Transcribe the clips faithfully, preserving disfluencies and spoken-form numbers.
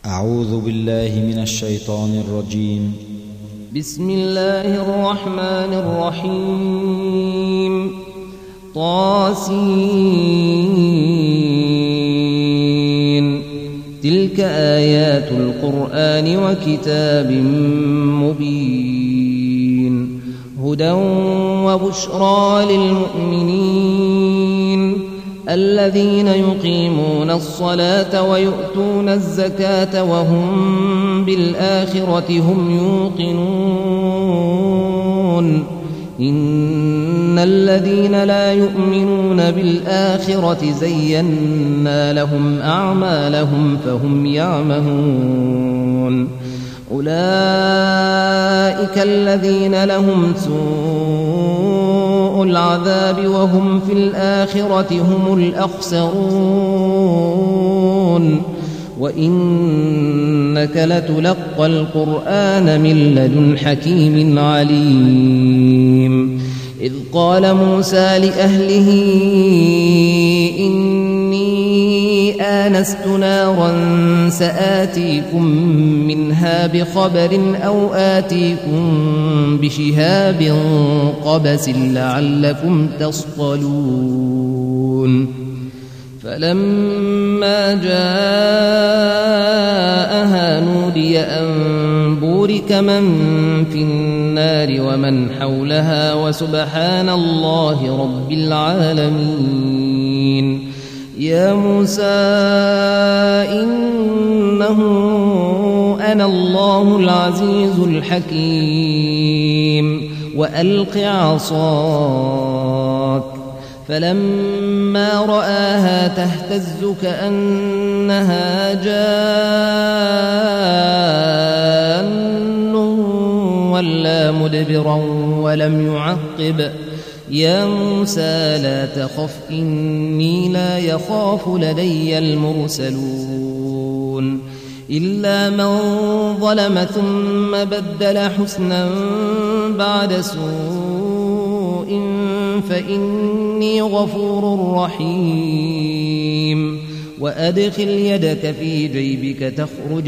أعوذ بالله من الشيطان الرجيم. بسم الله الرحمن الرحيم. طاسين. تلك آيات القرآن وكتاب مبين، هدى وبشرى للمؤمنين الذين يقيمون الصلاة ويؤتون الزكاة وهم بالآخرة هم يوقنون. إن الذين لا يؤمنون بالآخرة زينا لهم أعمالهم فهم يعمهون. أولئك الذين لهم سوء العذاب وهم في الآخرة هم الأخسرون. وإنك لتلقى القرآن من لدن حكيم عليم. إذ قال موسى لأهله إني آنست نارا سآتيكم منها بخبر أو آتيكم بشهاب قبس لعلكم تصطلون. فلما جاءها نودي أن بورك من في النار ومن حولها وسبحان الله رب العالمين. يا موسى إنه أنا الله العزيز الحكيم وألق عصاك. فلما رآها تهتز كأنها جان ولا مدبرا ولم يعقب. يا موسى لا تخف إني لا يخاف لدي المرسلون. إلا من ظلم ثم بدل حسنا بعد سوء فإني غفور رحيم. وأدخل يدك في جيبك تخرج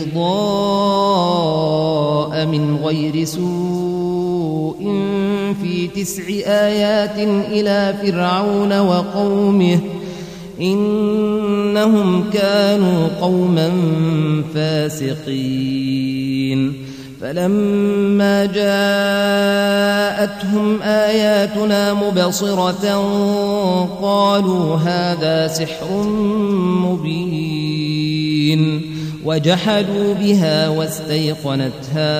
بيضاء من غير سوء في تسع آيات إلى فرعون وقومه إنهم كانوا قوما فاسقين. فلما جاءتهم آياتنا مبصرة قالوا هذا سحر مبين، وجحدوا بها واستيقنتها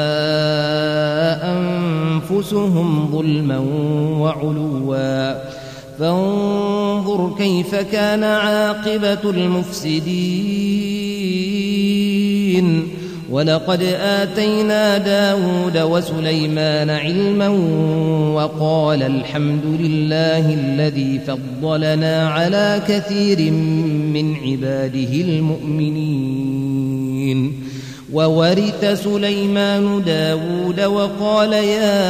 أنفسهم ظلما وعلوا. فانظر كيف كان عاقبة المفسدين. ولقد آتينا داود وسليمان علما وقال الحمد لله الذي فضلنا على كثير من عباده المؤمنين. وورث سليمان داود وقال يا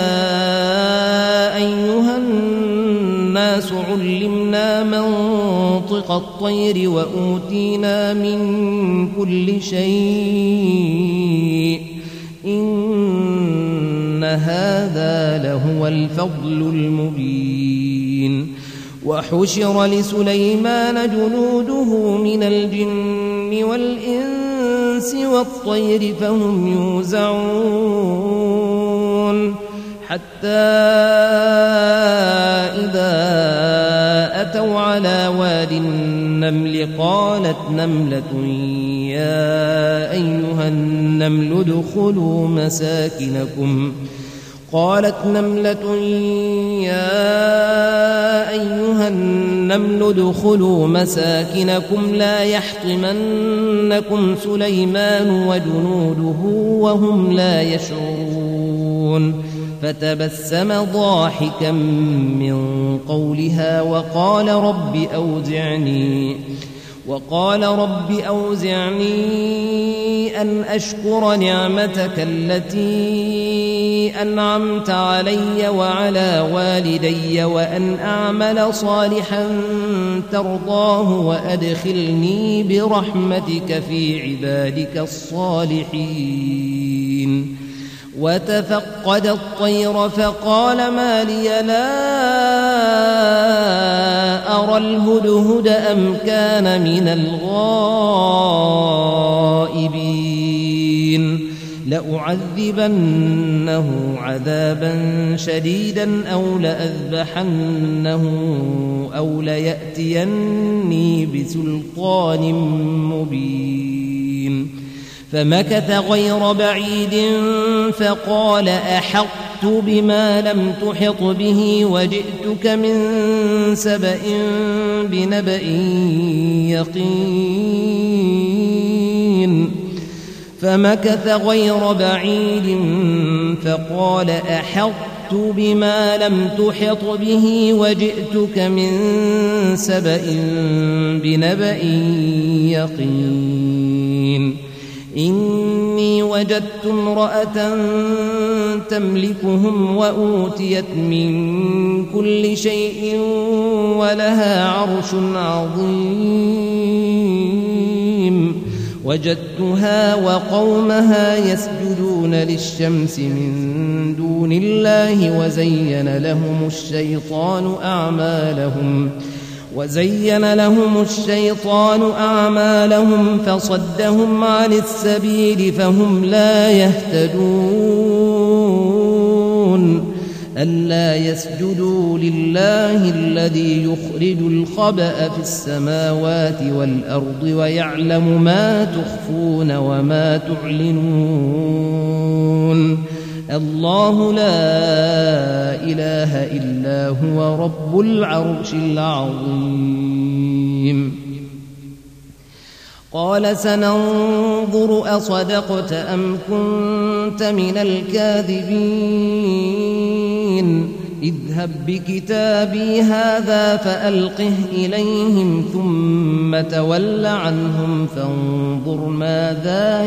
أيها الناس علمنا منطق الطير وأوتينا من كل شيء إن هذا لهو الفضل المبين. وحشر لسليمان جنوده من الجن والإنس والطير فهم يوزعون. حتى إذا أتوا على واد النمل قالت نملة يا أيها النمل ادخلوا مساكنكم قالت نملة يا أيها النمل ادخلوا مساكنكم لا يحطمنكم سليمان وجنوده وهم لا يشعرون. فتبسم ضاحكا من قولها وقال رب أوزعني وقال رب أوزعني أن أشكر نعمتك التي أنعمت علي وعلى والدي وأن أعمل صالحا ترضاه وأدخلني برحمتك في عبادك الصالحين. وتفقد الطير فقال ما لي لا أرى الهدهد أم كان من الغائبين لأعذبنه عذابا شديدا أو لأذبحنه أو ليأتيني بسلطان مبين. فمكث غير بعيد فقال أحطت بما لم تحط به وجئتك من سبأ بنبأ يقين. فمكث غير بعيد فقال أحطت بما لم تحط به وجئتك من سبأ بنبأ يقين. إني وجدت امرأة تملكهم وأوتيت من كل شيء ولها عرش عظيم. وجدتها وقومها يسجدون للشمس من دون الله وزين لهم الشيطان أعمالهم وزين لهم الشيطان أعمالهم فصدهم عن السبيل فهم لا يهتدون. ألا يسجدوا لله الذي يخرج الخبأ في السماوات والأرض ويعلم ما تخفون وما تعلنون. الله لا إله إلا هو رب العرش العظيم. قال سننظر أصدقت أم كنت من الكاذبين. اذهب بكتابي هذا فألقه إليهم ثم تول عنهم فانظر ماذا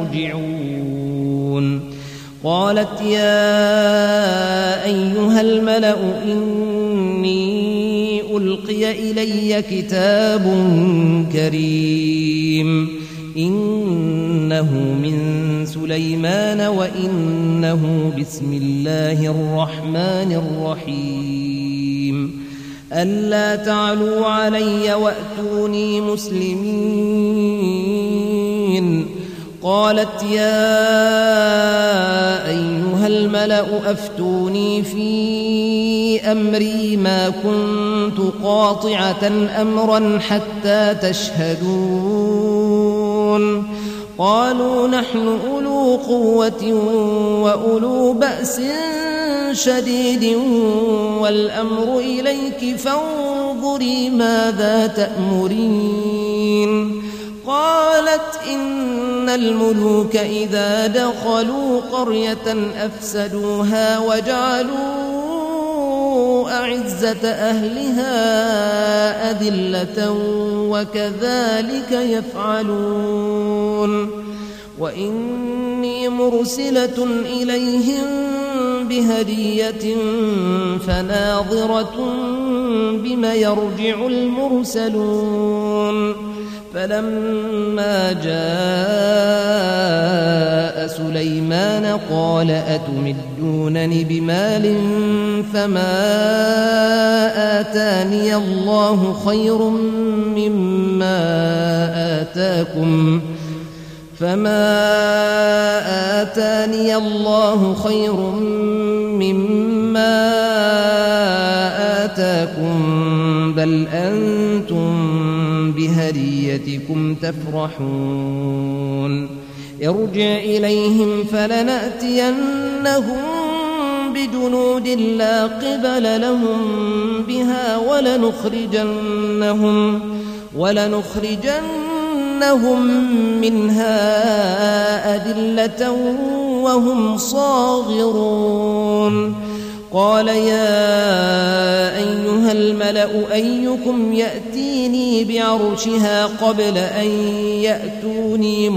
يرجعون. قالت يا أيها الملأ إني ألقي إلي كتاب كريم إنه من سليمان وإنه بسم الله الرحمن الرحيم. ألا تعلوا علي وأتوني مسلمين. قالت يا أيها الملأ أفتوني في أمري ما كنت قاطعة أمرا حتى تشهدون. قالوا نحن أولو قوة وأولو بأس شديد والأمر إليك فانظري ماذا تأمرين. قالت إن الملوك إذا دخلوا قرية أفسدوها وجعلوا أعزة أهلها أذلة وكذلك يفعلون. وإني مرسلة إليهم بهدية فناظرة بما يرجع المرسلون. فلما جاء سليمان قال أتمدونني بمال فما آتاني الله خير مما آتاكم فما آتاني الله خير مما آتاكم بل أنتم بهديتكم تفرحون. ارجع إليهم فلنأتينهم بجنود لا قبل لهم بها ولنخرجنهم ولنخرجنهم منها أذلة وهم صاغرون. قال يا أيها الملأ أيكم يأتيني بعرشها قبل أن يأتوني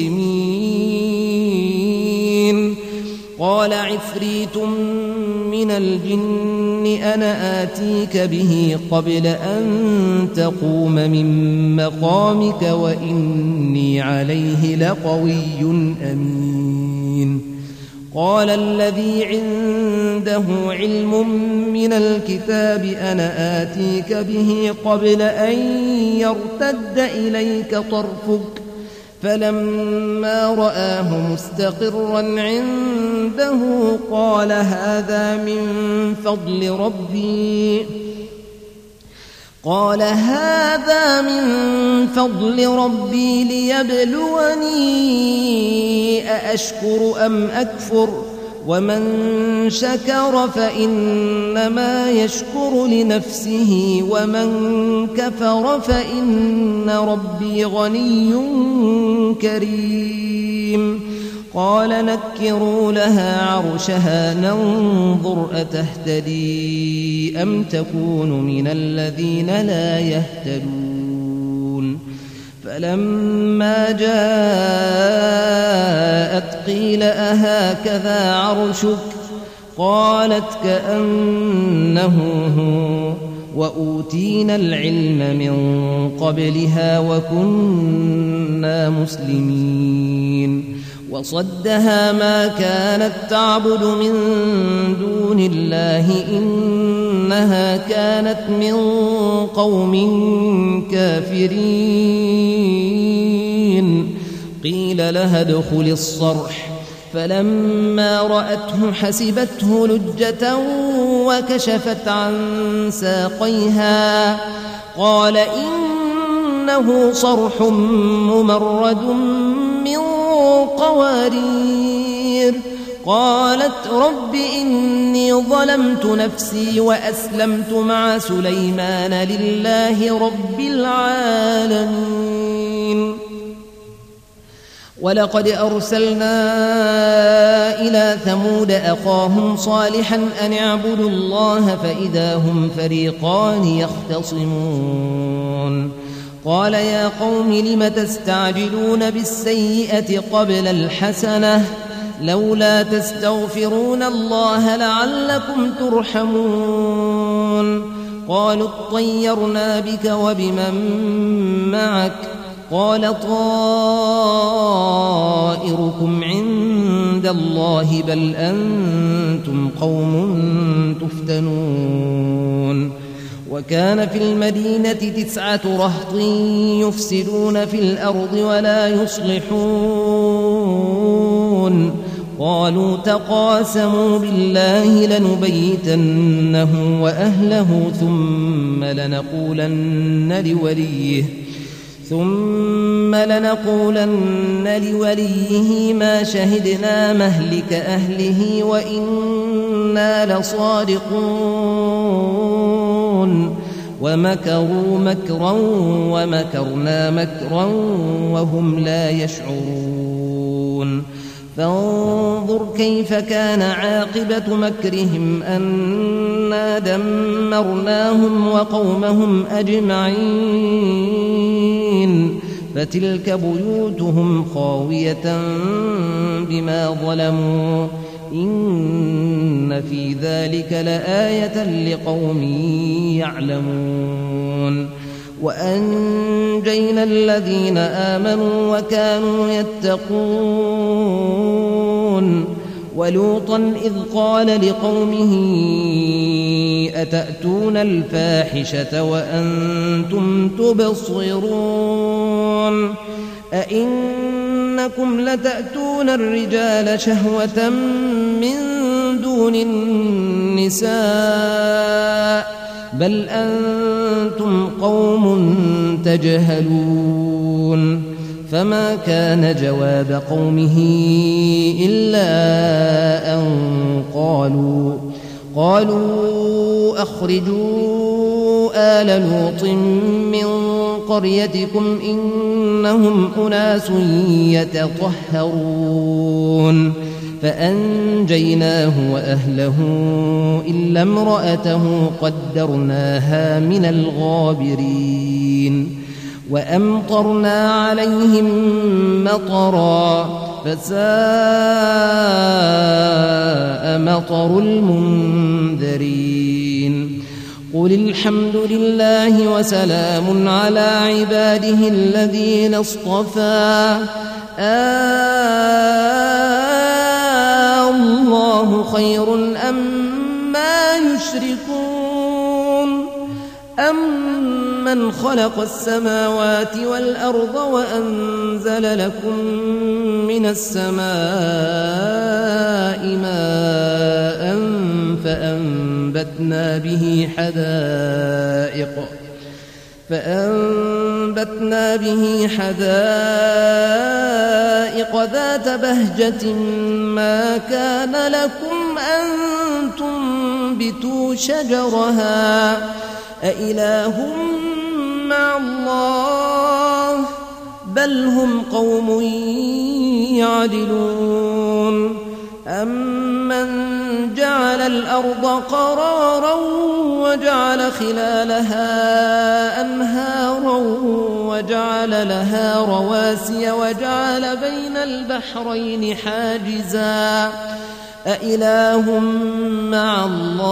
مسلمين قال عفريت من الجن أنا آتيك به قبل أن تقوم من مقامك وإني عليه لقوي أمين قال الذي عنده علم من الكتاب أنا آتيك به قبل أن يرتد إليك طرفك فلما رآه مستقرا عنده قال هذا من فضل ربي قال هذا من فضل ربي ليبلوني أأشكر أم أكفر ومن شكر فإنما يشكر لنفسه ومن كفر فإن ربي غني كريم قال نكروا لها عرشها ننظر أتهتدي أم تكون من الذين لا يهتدون فلما جاءت قيل أهكذا عرشك قالت كأنه هو وأوتينا العلم من قبلها وكنا مسلمين وصدها ما كانت تعبد من دون الله إنها كانت من قوم كافرين قيل لها ادخل الصرح فلما رأته حسبته لجة وكشفت عن ساقيها قال إنه صرح ممرد من قوارير قالت رب إني ظلمت نفسي وأسلمت مع سليمان لله رب العالمين ولقد أرسلنا إلى ثمود أخاهم صالحا أن اعبدوا الله فإذا هم فريقان يختصمون قال يا قوم لم تستعجلون بالسيئة قبل الحسنة لولا تستغفرون الله لعلكم ترحمون قالوا اطيرنا بك وبمن معك قال طائركم عند الله بل أنتم قوم تفتنون وكان في المدينة تسعة رهط يفسدون في الأرض ولا يصلحون قالوا تقاسموا بالله لنبيتنه وأهله ثم لنقولن لوليه ثم لنقولن لوليه ما شهدنا مهلك أهله وإنا لصادقون ومكروا مكرا ومكرنا مكرا وهم لا يشعرون فانظر كيف كان عاقبة مكرهم أنا دمرناهم وقومهم أجمعين فتلك بيوتهم خاوية بما ظلموا إن في ذلك لآية لقوم يعلمون وأنجينا الذين آمنوا وكانوا يتقون ولوطا إذ قال لقومه أتأتون الفاحشة وأنتم تبصرون أئنكم لتأتون الرجال شهوة من دون النساء بل أنتم قوم تجهلون فما كان جواب قومه إلا أن قالوا قالوا أخرجوا آل لوط من قريتكم إنهم أناس يتطهرون فأنجيناه وأهله إلا امرأته قدرناها من الغابرين وأمطرنا عليهم مطرا فساء مطر المنذرين قل الحمد لله وسلام على عباده الذين اصطفى آه الله خير أما يشركون أمن خلق السماوات والأرض وأنزل لكم من السماء ماء فأنبتنا به حدائق فأنبتنا به حدائق ذات بهجة ما كان لكم أن تنبتوا شجرها أإله مع الله بل هم قوم يعدلون أمن جعل الأرض قرارا وجعل خلالها أنهارا وجعل لها رواسي وجعل بين البحرين حاجزا أإله مع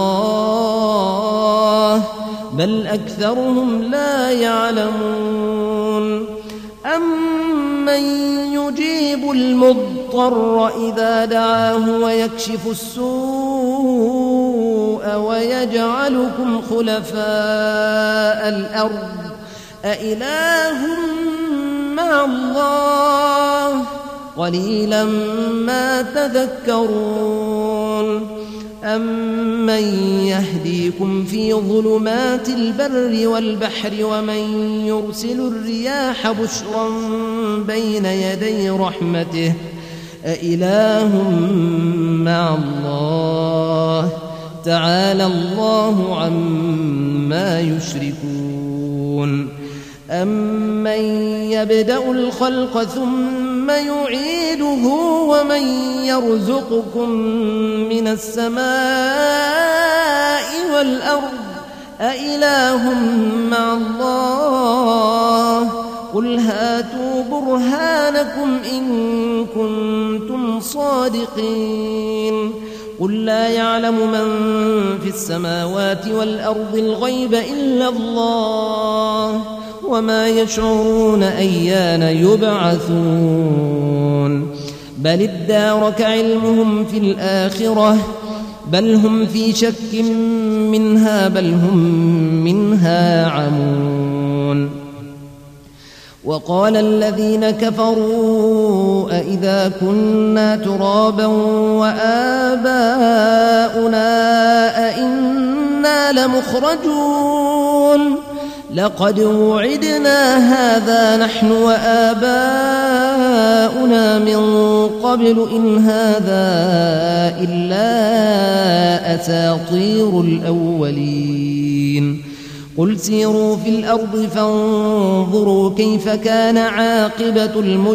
الله بل أكثرهم لا يعلمون أمن يجيب المضطر إذا دعاه ويكشف السوء ويجعلكم خلفاء الأرض أإله مع الله قليلا ما تذكرون أمن يهديكم في ظلمات البر والبحر ومن يرسل الرياح بشرا بين يدي رحمته أإله مع الله تعالى الله عما يشركون أمن يبدأ الخلق ثم يعيده ومن يرزقكم من السماء والأرض أإله مع الله قل هاتوا برهانكم إن كنتم صادقين قل لا يعلم من في السماوات والأرض الغيب إلا الله وما يشعرون أيان يبعثون بل ادارك علمهم في الآخرة بل هم في شك منها بل هم منها عمون وقال الذين كفروا أئذا كنا ترابا وآباؤنا أئنا لمخرجون لقد وعدنا هذا نحن وآباؤنا من قبل إن هذا إلا أساطير الأولين قل سيروا في الأرض فانظروا كيف كان عاقبة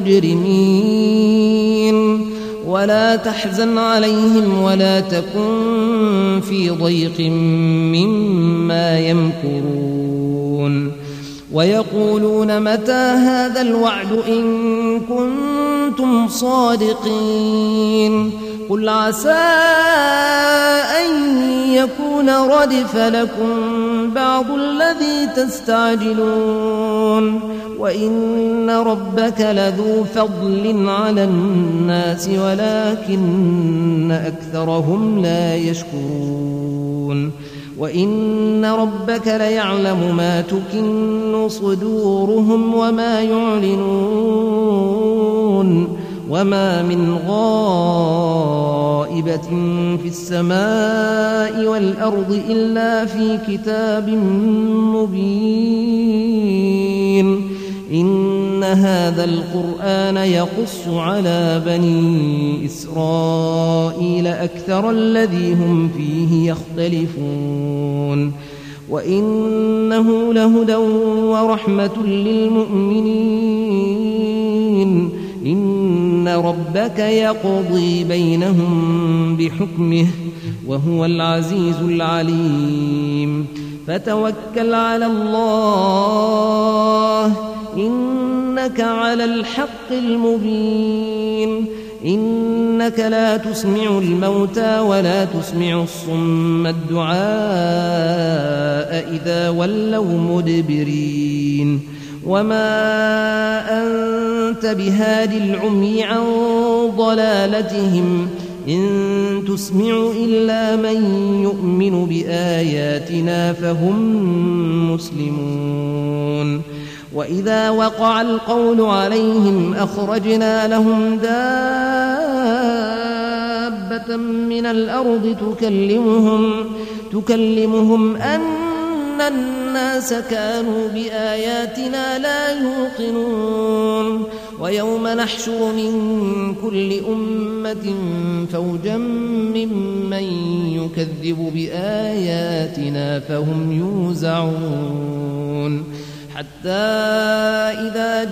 المجرمين ولا تحزن عليهم ولا تكن في ضيق مما يمكرون ويقولون متى هذا الوعد إن كنتم صادقين قل عسى أن يكون ردف لكم بعض الذي تستعجلون وإن ربك لذو فضل على الناس ولكن أكثرهم لا يشكرون وإن ربك ليعلم ما تكن صدورهم وما يعلنون وما من غائبة في السماء والأرض إلا في كتاب مبين إن هذا القرآن يقص على بني إسرائيل أكثر الذي هم فيه يختلفون وإنه لهدى ورحمة للمؤمنين إن ربك يقضي بينهم بحكمه وهو العزيز العليم فتوكل على الله إنك على الحق المبين إنك لا تسمع الموتى ولا تسمع الصم الدعاء إذا ولوا مدبرين وما أنت بهاد العمي عن ضلالتهم إن تسمع إلا من يؤمن بآياتنا فهم مسلمون وإذا وقع القول عليهم أخرجنا لهم دابة من الأرض تكلمهم, تكلمهم أن الناس كانوا بآياتنا لا يوقنون ويوم نحشر من كل أمة فوجا ممن يكذب بآياتنا فهم يوزعون حتى إذا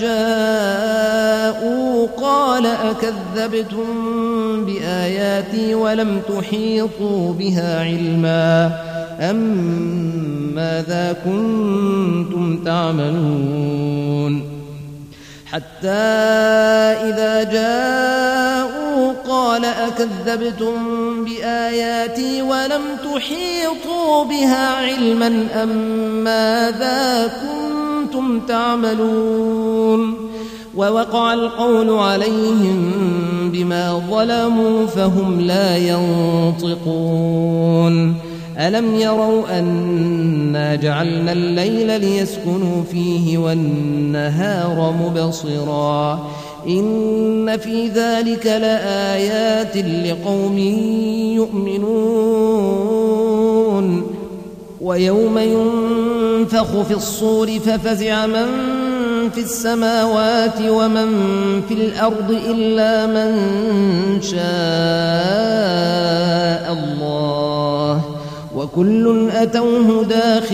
جاءوا قال أكذبتم بآياتي ولم تحيطوا بها علما أم ماذا كنتم تعملون حتى إذا جاءوا قال أكذبتم بآياتي ولم تحيطوا بها علما أم ماذا كنتم تعملون ووقع القول عليهم بما ظلموا فهم لا ينطقون ألم يروا أنا جعلنا الليل ليسكنوا فيه والنهار مبصرا إن في ذلك لآيات لقوم يؤمنون ويوم ينفخ في الصور ففزع من في السماوات ومن في الأرض إلا من شاء الله وكل أتوه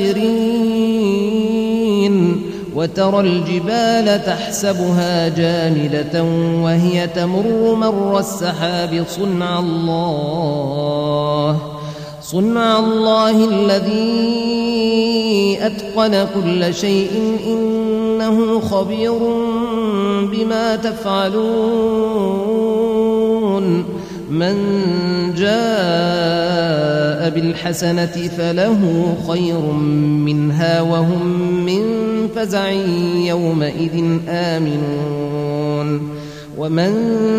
داخرين وترى الجبال تحسبها جامدة وهي تمر مر السحاب صنع الله صنع الله الذي أتقن كل شيء إنه خبير بما تفعلون من جاء بالحسنة فله خير منها وهم من فزع يومئذ آمنون ومن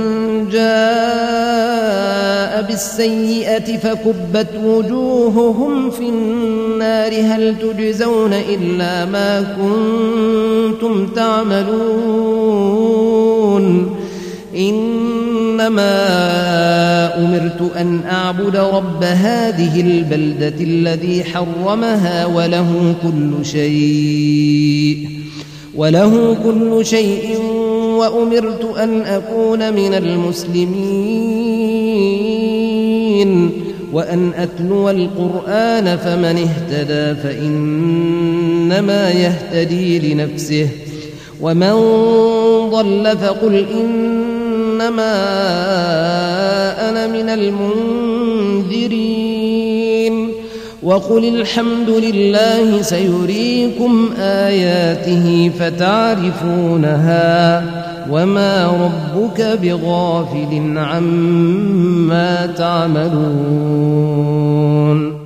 جاء بالسيئة فكبت وجوههم في النار هل تجزون إلا ما كنتم تعملون إنما أمرت أن أعبد رب هذه البلدة الذي حرمها وله كل شيء وله كل شيء وأمرت أن أكون من المسلمين وأن أتلو القرآن فمن اهتدى فإنما يهتدي لنفسه ومن ضل فقل إنما أنا من المنذرين وقل الحمد لله سيريكم آياته فتعرفونها وما ربك بغافل عما تعملون